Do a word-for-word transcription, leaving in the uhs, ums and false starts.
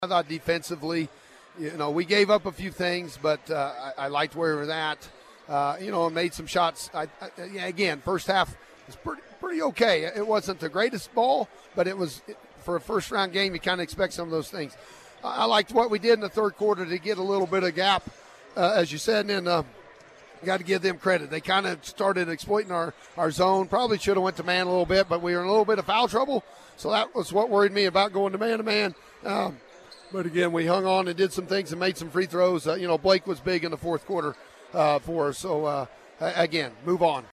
I thought defensively, you know, we gave up a few things, but uh, I, I liked where we were at. Uh, you know, and made some shots. I, I, yeah, again, first half was pretty pretty okay. It wasn't the greatest ball, but it was for a first round game. You kind of expect some of those things. I, I liked what we did in the third quarter to get a little bit of gap, uh, as you said, and then uh, got to give them credit. They kind of started exploiting our, our zone. Probably should have went to man a little bit, but we were in a little bit of foul trouble, so that was what worried me about going to man to man. Um, but again, we hung on and did some things and made some free throws. Uh, you know, Blake was big in the fourth quarter uh, for us. So uh, again, move on.